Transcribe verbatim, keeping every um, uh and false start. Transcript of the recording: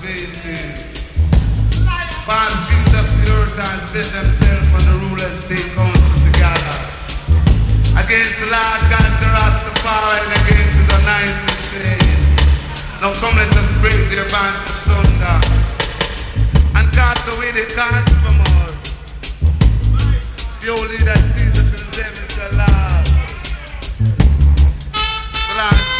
satan. False kings of the earth and set themselves on the rulers take counsel together. Against the Lord God to Rastafari and against his anointed saying, now come let us break their bands asunder and cast away the cards from us. The only that sees us in them is the Lord. The Lord